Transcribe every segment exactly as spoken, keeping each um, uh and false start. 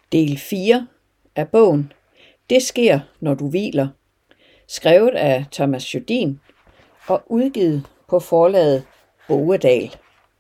Del fire af bogen Det sker, når du hviler, skrevet af Thomas Jordin og udgivet på forlaget Bogadal.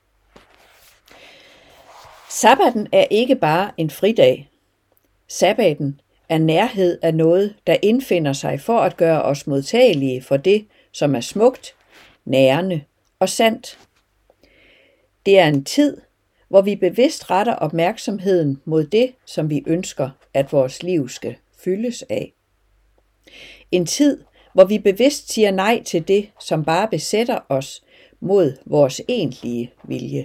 Sabbaten er ikke bare en fridag. Sabbaten er nærhed af noget, der indfinder sig for at gøre os modtagelige for det, som er smukt, nærende og sandt. Det er en tid, hvor vi bevidst retter opmærksomheden mod det, som vi ønsker, at vores liv skal fyldes af. En tid, hvor vi bevidst siger nej til det, som bare besætter os mod vores egentlige vilje.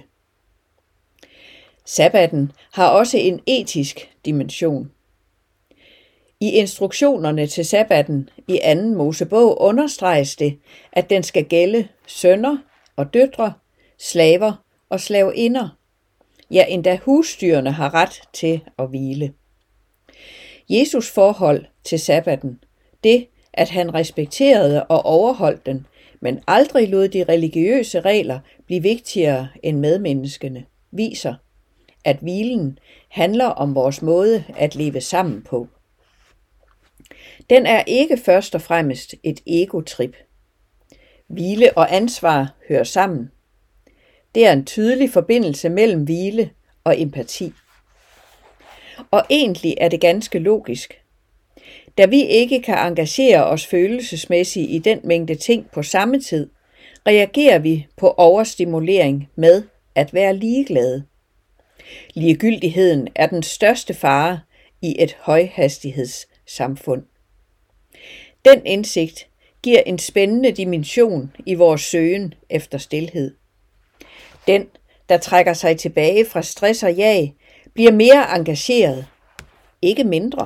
Sabbaten har også en etisk dimension. I instruktionerne til sabbaten i anden Mosebog understreges det, at den skal gælde sønner og døtre, slaver og slaveinder. Ja, endda husdyrene har ret til at hvile. Jesus forhold til sabbaten, det at han respekterede og overholdt den, men aldrig lod de religiøse regler blive vigtigere end medmenneskene, viser, at hvilen handler om vores måde at leve sammen på. Den er ikke først og fremmest et egotrip. Hvile og ansvar hører sammen. Det er en tydelig forbindelse mellem hvile og empati. Og egentlig er det ganske logisk. Da vi ikke kan engagere os følelsesmæssigt i den mængde ting på samme tid, reagerer vi på overstimulering med at være ligeglade. Ligegyldigheden er den største fare i et højhastighedssamfund. Den indsigt giver en spændende dimension i vores søgen efter stilhed. Den, der trækker sig tilbage fra stress og jag, bliver mere engageret, ikke mindre.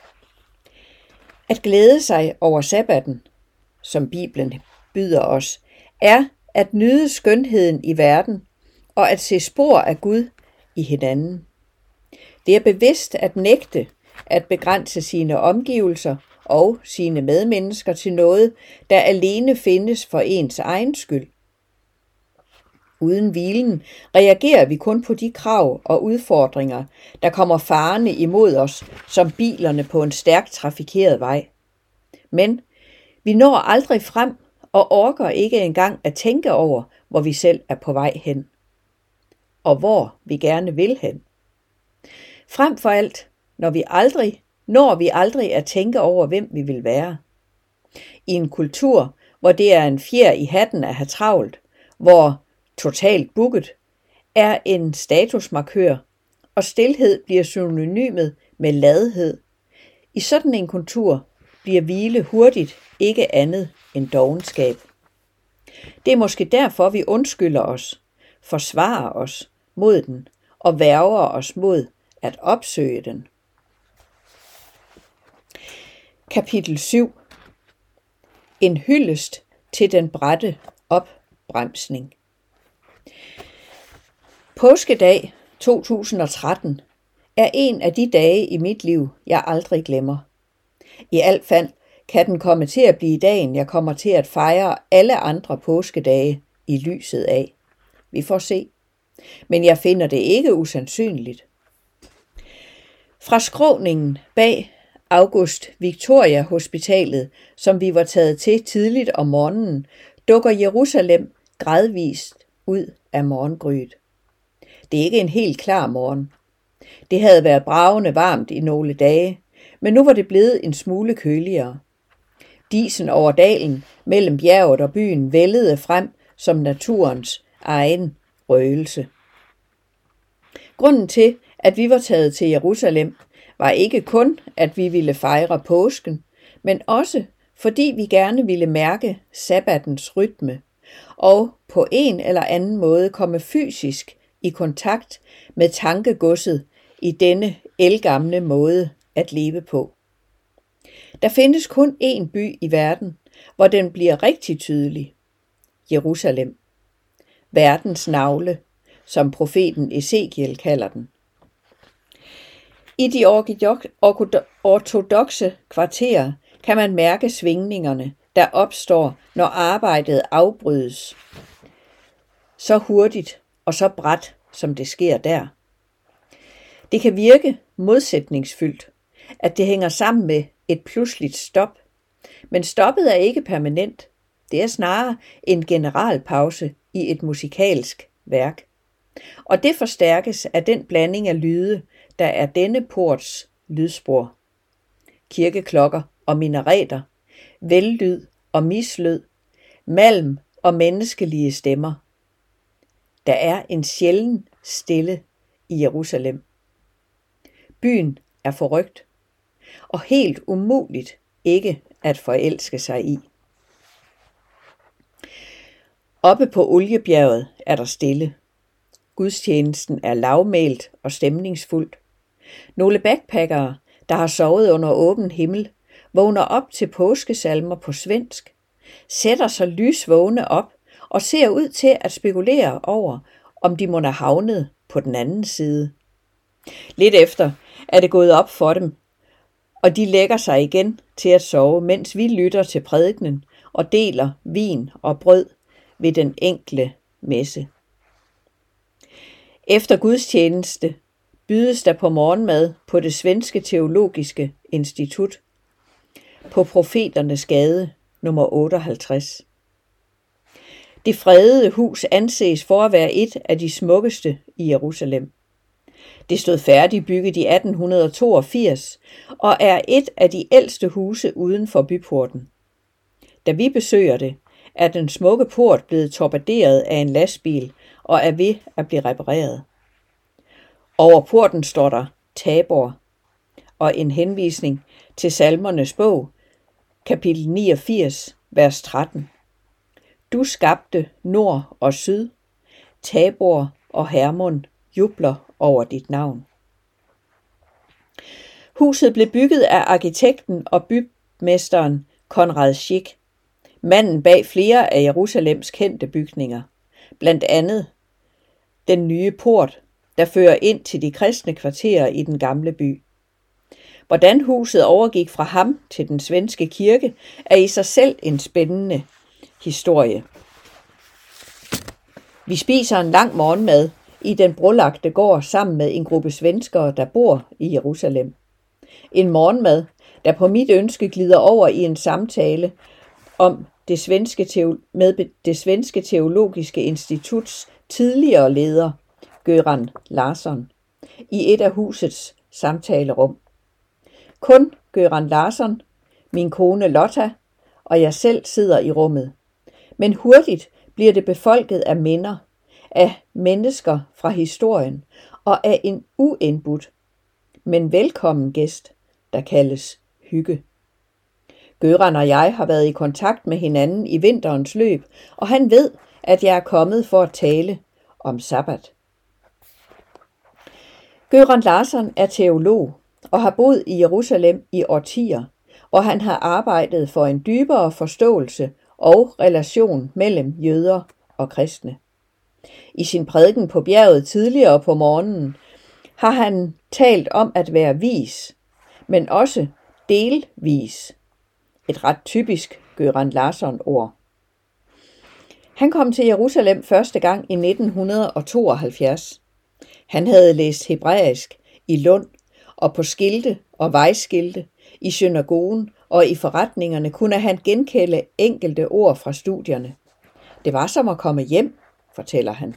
At glæde sig over sabbaten, som Bibelen byder os, er at nyde skønheden i verden og at se spor af Gud i hinanden. Det er bevidst at nægte at begrænse sine omgivelser og sine medmennesker til noget, der alene findes for ens egen skyld. Uden hvilen reagerer vi kun på de krav og udfordringer, der kommer farende imod os som bilerne på en stærkt trafikeret vej. Men vi når aldrig frem og orker ikke engang at tænke over, hvor vi selv er på vej hen. Og hvor vi gerne vil hen. Frem for alt, når vi aldrig, når vi aldrig at tænke over, hvem vi vil være. I en kultur, hvor det er en fjer i hatten at have travlt, hvor totalt booket er en statusmarkør, og stilhed bliver synonymet med ladhed. I sådan en kultur bliver hvile hurtigt ikke andet end dovenskab. Det er måske derfor, vi undskylder os, forsvarer os mod den og værger os mod at opsøge den. Kapitel syv. En hyldest til den bratte opbremsning. Påskedag to tusind og tretten er en af de dage i mit liv, jeg aldrig glemmer. I alt fald kan den komme til at blive dagen, jeg kommer til at fejre alle andre påskedage i lyset af. Vi får se. Men jeg finder det ikke usandsynligt. Fra skråningen bag August Victoria Hospitalet, som vi var taget til tidligt om morgenen, dukker Jerusalem gradvist ud af morgengryet. Det er ikke en helt klar morgen. Det havde været bragende varmt i nogle dage, men nu var det blevet en smule køligere. Disen over dalen mellem bjerget og byen vældede frem som naturens egen røgelse. Grunden til, at vi var taget til Jerusalem, var ikke kun, at vi ville fejre påsken, men også fordi vi gerne ville mærke sabbatens rytme og på en eller anden måde komme fysisk i kontakt med tankegodset i denne ældgamle måde at leve på. Der findes kun én by i verden, hvor den bliver rigtig tydelig. Jerusalem. Verdens navle, som profeten Ezekiel kalder den. I de ortodokse kvarterer kan man mærke svingningerne, der opstår, når arbejdet afbrydes. Så hurtigt og så brat, som det sker der. Det kan virke modsætningsfyldt, at det hænger sammen med et pludseligt stop, men stoppet er ikke permanent. Det er snarere en generalpause i et musikalsk værk. Og det forstærkes af den blanding af lyde, der er denne ports lydspor. Kirkeklokker og minareter, vellyd og mislyd, malm og menneskelige stemmer. Der er en sjælden stille i Jerusalem. Byen er forrygt, og helt umuligt ikke at forelske sig i. Oppe på Oliebjerget er der stille. Gudstjenesten er lavmælt og stemningsfuldt. Nogle backpackere, der har sovet under åben himmel, vågner op til påskesalmer på svensk, sætter sig lysvågne op og ser ud til at spekulere over, om de må have havnet på den anden side. Lidt efter er det gået op for dem, og de lægger sig igen til at sove, mens vi lytter til prædikenen og deler vin og brød ved den enkle messe. Efter gudstjeneste bydes der på morgenmad på det svenske teologiske institut på Profeternes Gade nummer otteoghalvtreds. Det fredede hus anses for at være et af de smukkeste i Jerusalem. Det stod færdigbygget i atten toogfirs og er et af de ældste huse uden for byporten. Da vi besøger det, er den smukke port blevet torpederet af en lastbil og er ved at blive repareret. Over porten står der Tabor og en henvisning til Salmernes bog, kapitel niogfirs, vers tretten. Du skabte nord og syd, Tabor og Hermon jubler over dit navn. Huset blev bygget af arkitekten og bymesteren Konrad Schick, manden bag flere af Jerusalems kendte bygninger, blandt andet den nye port, der fører ind til de kristne kvarterer i den gamle by. Hvordan huset overgik fra ham til den svenske kirke, er i sig selv en spændende historie. Vi spiser en lang morgenmad i den brolagte gård sammen med en gruppe svenskere, der bor i Jerusalem. En morgenmad, der på mit ønske glider over i en samtale om det svenske teolo- med det svenske teologiske instituts tidligere leder, Göran Larsson, i et af husets samtalerum. Kun Göran Larsson, min kone Lotta og jeg selv sidder i rummet. Men hurtigt bliver det befolket af minder, af mennesker fra historien og af en uindbudt, men velkommen gæst, der kaldes Hygge. Göran og jeg har været i kontakt med hinanden i vinterens løb, og han ved, at jeg er kommet for at tale om sabbat. Göran Larsson er teolog og har boet i Jerusalem i årtier, hvor han har arbejdet for en dybere forståelse og relation mellem jøder og kristne. I sin prædiken på bjerget tidligere på morgenen har han talt om at være vis, men også delvis. Et ret typisk Göran Larsson-ord. Han kom til Jerusalem første gang i nitten tooghalvfjerds. Han havde læst hebræisk i Lund, og på skilte og vejskilte, i synagogen og i forretningerne kunne han genkende enkelte ord fra studierne. Det var som at komme hjem, fortæller han.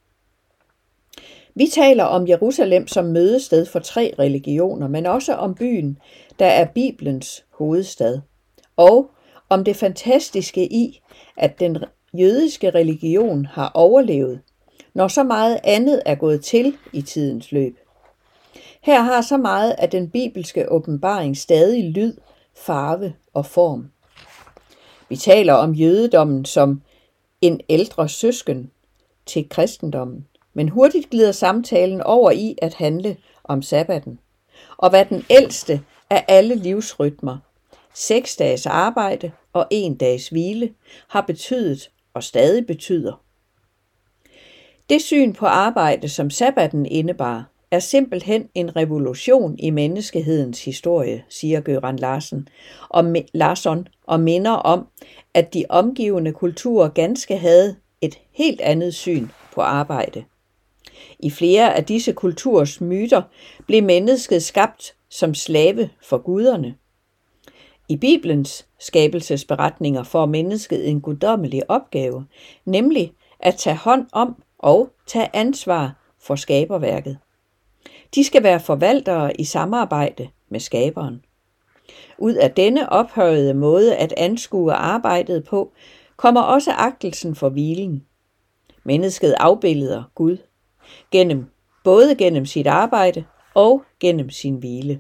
Vi taler om Jerusalem som mødested for tre religioner, men også om byen, der er Bibelens hovedstad, og om det fantastiske i, at den jødiske religion har overlevet, når så meget andet er gået til i tidens løb. Her har så meget af den bibelske åbenbaring stadig lyd, farve og form. Vi taler om jødedommen som en ældre søsken til kristendommen, men hurtigt glider samtalen over i at handle om sabbaten, og hvad den ældste af alle livsrytmer, seks dages arbejde og en dags hvile, har betydet og stadig betyder. Det syn på arbejde, som sabbaten indebar, er simpelthen en revolution i menneskehedens historie, siger Göran Larsson og Larsson og minder om, at de omgivende kulturer ganske havde et helt andet syn på arbejde. I flere af disse kulturs myter blev mennesket skabt som slave for guderne. I Bibelens skabelsesberetninger får mennesket en guddommelig opgave, nemlig at tage hånd om og tage ansvar for skaberværket. De skal være forvaltere i samarbejde med skaberen. Ud af denne ophøjede måde at anskue arbejdet på, kommer også agtelsen for hvilen. Mennesket afbilleder Gud, gennem, både gennem sit arbejde og gennem sin hvile.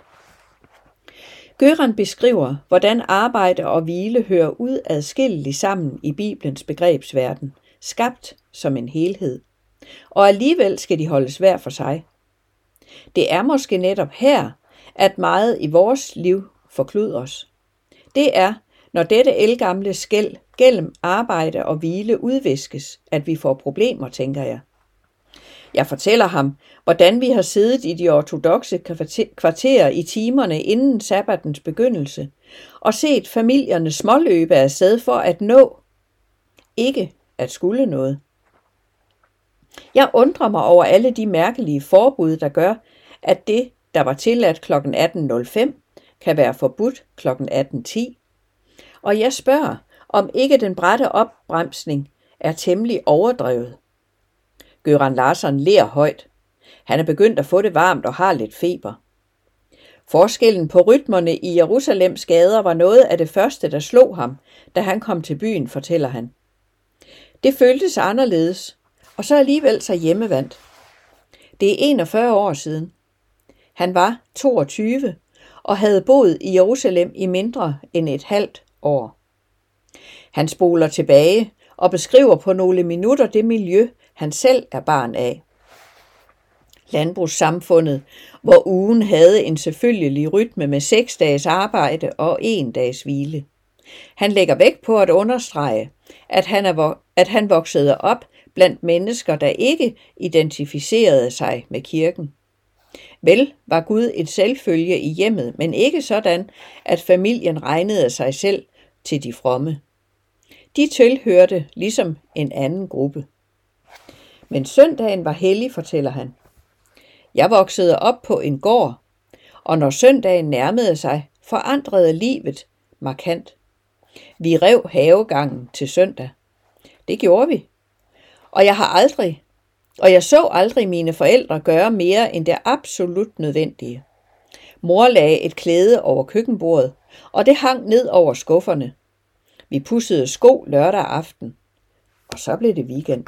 Göran beskriver, hvordan arbejde og hvile hører ud adskilleligt sammen i Bibelens begrebsverden, skabt som en helhed. Og alligevel skal de holdes hver for sig. Det er måske netop her, at meget i vores liv forkludres. Det er, når dette ældgamle skel gennem arbejde og hvile udviskes, at vi får problemer, tænker jeg. Jeg fortæller ham, hvordan vi har siddet i de ortodokse kvarterer i timerne inden sabbatens begyndelse, og set familierne småløbe afsted for at nå, ikke at skulle noget. Jeg undrer mig over alle de mærkelige forbud, der gør, at det, der var tilladt klokken atten nul fem, kan være forbudt klokken atten ti. Og jeg spørger, om ikke den bratte opbremsning er temmelig overdrevet. Göran Larsson ler højt. Han er begyndt at få det varmt og har lidt feber. Forskellen på rytmerne i Jerusalems gader var noget af det første, der slog ham, da han kom til byen, fortæller han. Det føltes anderledes, og så alligevel så hjemmevandt. Det er enogfyrre år siden. Han var toogtyve og havde boet i Jerusalem i mindre end et halvt år. Han spoler tilbage og beskriver på nogle minutter det miljø, han selv er barn af. Landbrugssamfundet, hvor ugen havde en selvfølgelig rytme med seks dages arbejde og en dags hvile. Han lægger vægt på at understrege, at han, er, at han voksede op blandt mennesker, der ikke identificerede sig med kirken. Vel var Gud et selvfølge i hjemmet, men ikke sådan, at familien regnede sig selv til de fromme. De tilhørte ligesom en anden gruppe. Men søndagen var hellig, fortæller han. Jeg voksede op på en gård, og når søndagen nærmede sig, forandrede livet markant. Vi rev havegangen til søndag. Det gjorde vi. Og jeg har aldrig, og jeg så aldrig mine forældre gøre mere end det absolut nødvendige. Mor lagde et klæde over køkkenbordet, og det hang ned over skufferne. Vi pudsede sko lørdag aften, og så blev det weekend.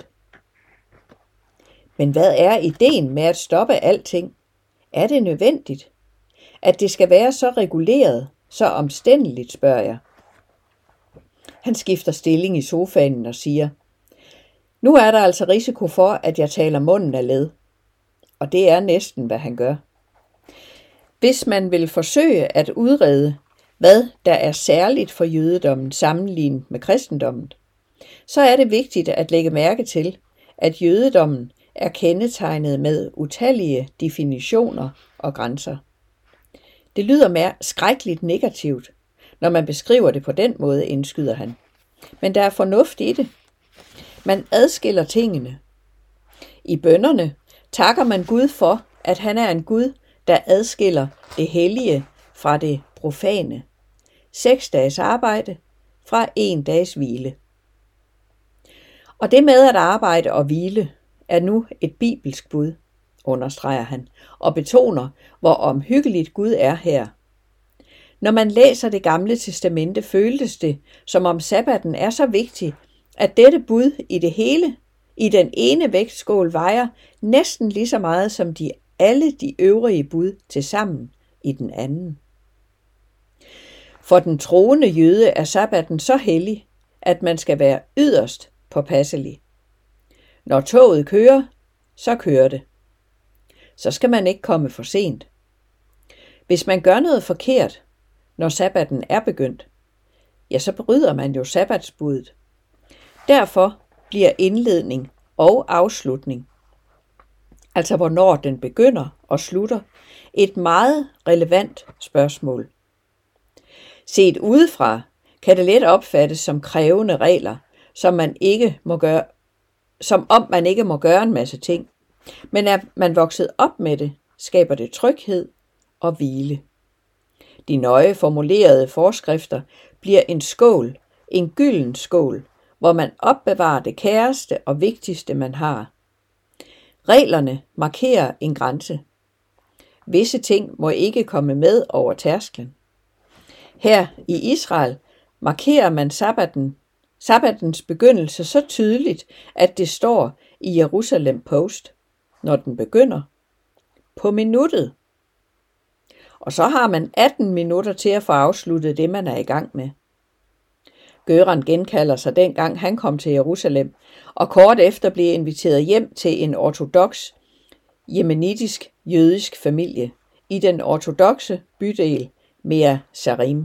Men hvad er ideen med at stoppe alting? Er det nødvendigt? At det skal være så reguleret, så omstændeligt, spørger jeg. Han skifter stilling i sofaen og siger, nu er der altså risiko for, at jeg taler munden af led. Og det er næsten, hvad han gør. Hvis man vil forsøge at udrede, hvad der er særligt for jødedommen sammenlignet med kristendommen, så er det vigtigt at lægge mærke til, at jødedommen er kendetegnet med utallige definitioner og grænser. Det lyder mere skrækkeligt negativt, når man beskriver det på den måde, indskyder han. Men der er fornuft i det. Man adskiller tingene. I bønnerne takker man Gud for, at han er en Gud, der adskiller det hellige fra det profane. Seks dages arbejde fra en dags hvile. Og det med at arbejde og hvile er nu et bibelsk bud, understreger han, og betoner, hvor omhyggeligt Gud er her. Når man læser det gamle testamente, føltes det, som om sabbaten er så vigtig, at dette bud i det hele, i den ene vægtskål, vejer næsten lige så meget som de, alle de øvrige bud til sammen i den anden. For den troende jøde er sabbaten så hellig, at man skal være yderst påpasselig. Når toget kører, så kører det. Så skal man ikke komme for sent. Hvis man gør noget forkert, når sabbaten er begyndt, ja, så bryder man jo sabbatsbuddet. Derfor bliver indledning og afslutning, altså hvornår den begynder og slutter, et meget relevant spørgsmål. Set udefra kan det let opfattes som krævende regler, som man ikke må gøre, som om man ikke må gøre en masse ting. Men er man vokset op med det, skaber det tryghed og hvile. De nøje formulerede forskrifter bliver en skål, en gylden skål, hvor man opbevarer det kæreste og vigtigste, man har. Reglerne markerer en grænse. Visse ting må ikke komme med over tærsklen. Her i Israel markerer man sabbaten, sabbatens begyndelse så tydeligt, at det står i Jerusalem Post, når den begynder, på minuttet. Og så har man atten minutter til at få afsluttet det, man er i gang med. Göran genkalder sig dengang han kom til Jerusalem, og kort efter blev inviteret hjem til en ortodoks, jemenitisk jødisk familie i den ortodokse bydel Mea Sarim.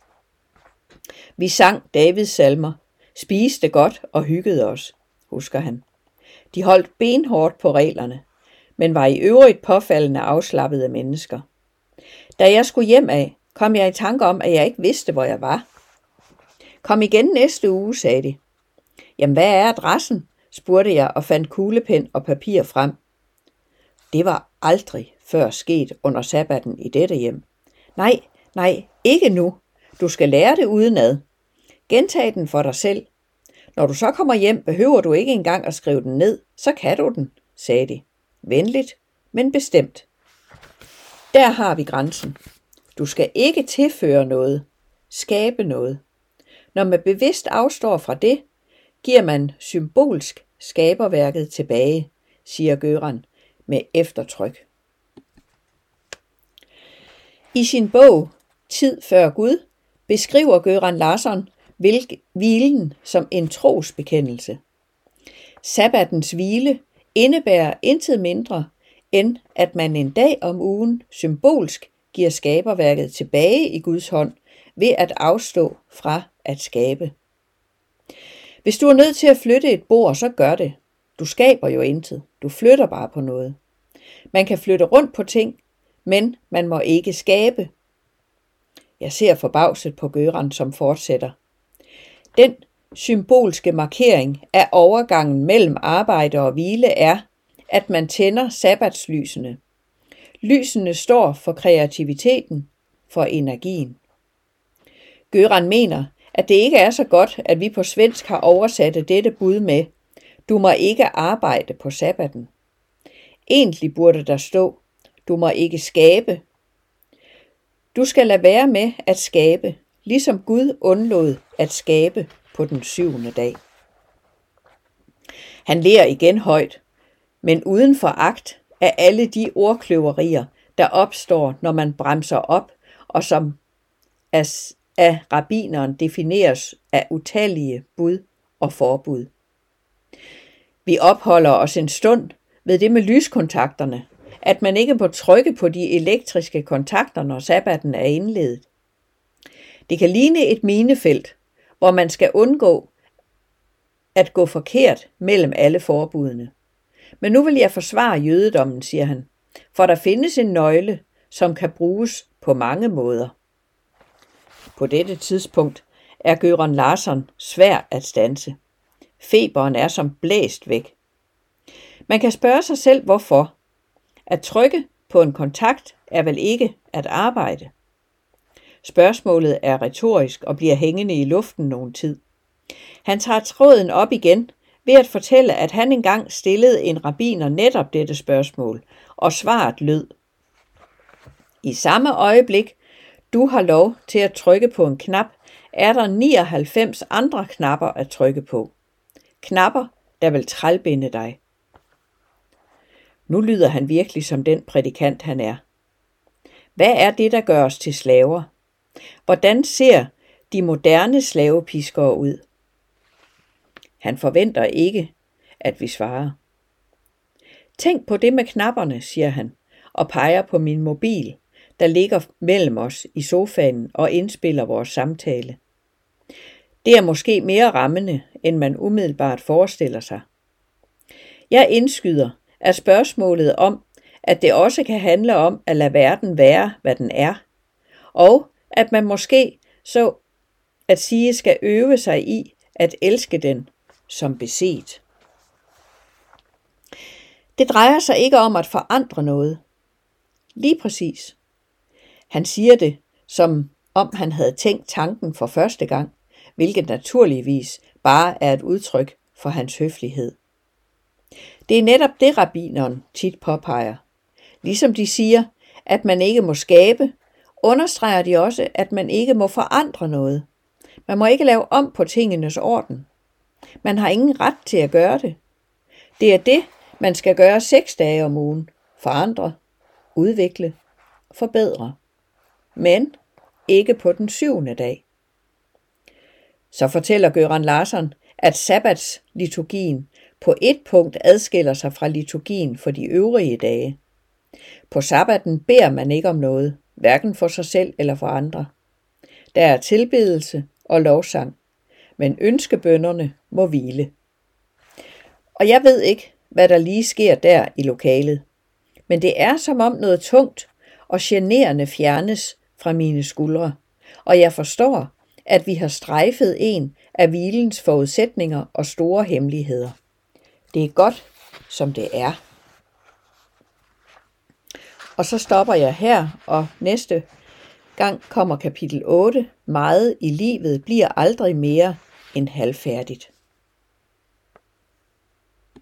Vi sang Davids salmer, spiste godt og hyggede os, husker han. De holdt benhårdt på reglerne, men var i øvrigt påfaldende afslappede mennesker. Da jeg skulle hjem af, kom jeg i tanke om, at jeg ikke vidste, hvor jeg var. Kom igen næste uge, sagde de. Jamen, hvad er adressen? Spurgte jeg og fandt kuglepen og papir frem. Det var aldrig før sket under sabbaten i dette hjem. Nej, nej, ikke nu. Du skal lære det udenad. Gentag den for dig selv. Når du så kommer hjem, behøver du ikke engang at skrive den ned, så kan du den, sagde de. Venligt, men bestemt. Der har vi grænsen. Du skal ikke tilføre noget, skabe noget. Når man bevidst afstår fra det, giver man symbolsk skaberværket tilbage, siger Göran med eftertryk. I sin bog Tid før Gud beskriver Göran Larsson hvilen som en trosbekendelse. Sabbatens hvile indebærer intet mindre, end at man en dag om ugen symbolsk giver skaberværket tilbage i Guds hånd ved at afstå fra at skabe. Hvis du er nødt til at flytte et bord, så gør det. Du skaber jo intet. Du flytter bare på noget. Man kan flytte rundt på ting, men man må ikke skabe. Jeg ser forbavset på Göran, som fortsætter. Den symbolske markering af overgangen mellem arbejde og hvile er, at man tænder sabbatslysene. Lysene står for kreativiteten, for energien. Göran mener, at det ikke er så godt, at vi på svensk har oversat dette bud med, du må ikke arbejde på sabbaten. Egentlig burde der stå, du må ikke skabe. Du skal lade være med at skabe, ligesom Gud undlod at skabe på den syvende dag. Han ler igen højt, men uden foragt af alle de ordkløverier, der opstår, når man bremser op, og som af, af rabbineren defineres af utallige bud og forbud. Vi opholder os en stund ved det med lyskontakterne, at man ikke må trykke på de elektriske kontakter, når sabbaten er indledet. Det kan ligne et minefelt, hvor man skal undgå at gå forkert mellem alle forbudene. Men nu vil jeg forsvare jødedommen, siger han, for der findes en nøgle, som kan bruges på mange måder. På dette tidspunkt er Göran Larsson svær at standse. Feberen er som blæst væk. Man kan spørge sig selv, hvorfor. At trykke på en kontakt er vel ikke at arbejde? Spørgsmålet er retorisk og bliver hængende i luften nogen tid. Han tager tråden op igen ved at fortælle, at han engang stillede en rabbiner netop dette spørgsmål, og svaret lød: I samme øjeblik, du har lov til at trykke på en knap, er der nioghalvfems andre knapper at trykke på. Knapper, der vil trælbinde dig. Nu lyder han virkelig som den prædikant, han er. Hvad er det, der gør os til slaver? Hvordan ser de moderne slavepiskere ud? Han forventer ikke, at vi svarer. Tænk på det med knapperne, siger han, og peger på min mobil, der ligger mellem os i sofaen og indspiller vores samtale. Det er måske mere rammende, end man umiddelbart forestiller sig. Jeg indskyder, at spørgsmålet om, at det også kan handle om at lade verden være, hvad den er, og at man måske så at sige skal øve sig i at elske den som beset. Det drejer sig ikke om at forandre noget. Lige præcis. Han siger det, som om han havde tænkt tanken for første gang, hvilket naturligvis bare er et udtryk for hans høflighed. Det er netop det, rabbineren tit påpeger. Ligesom de siger, at man ikke må skabe, understreger de også, at man ikke må forandre noget. Man må ikke lave om på tingenes orden. Man har ingen ret til at gøre det. Det er det, man skal gøre seks dage om ugen. Forandre, udvikle, forbedre. Men ikke på den syvende dag. Så fortæller Göran Larsson, at sabbatsliturgien på et punkt adskiller sig fra liturgien for de øvrige dage. På sabbaten beder man ikke om noget, hverken for sig selv eller for andre. Der er tilbedelse og lovsang, men ønskebønnerne må hvile. Og jeg ved ikke, hvad der lige sker der i lokalet, men det er som om noget tungt og generende fjernes fra mine skuldre, og jeg forstår, at vi har strejfet en af hvilens forudsætninger og store hemmeligheder. Det er godt, som det er. Og så stopper jeg her, og næste gang kommer kapitel otte. Meget i livet bliver aldrig mere end halvfærdigt.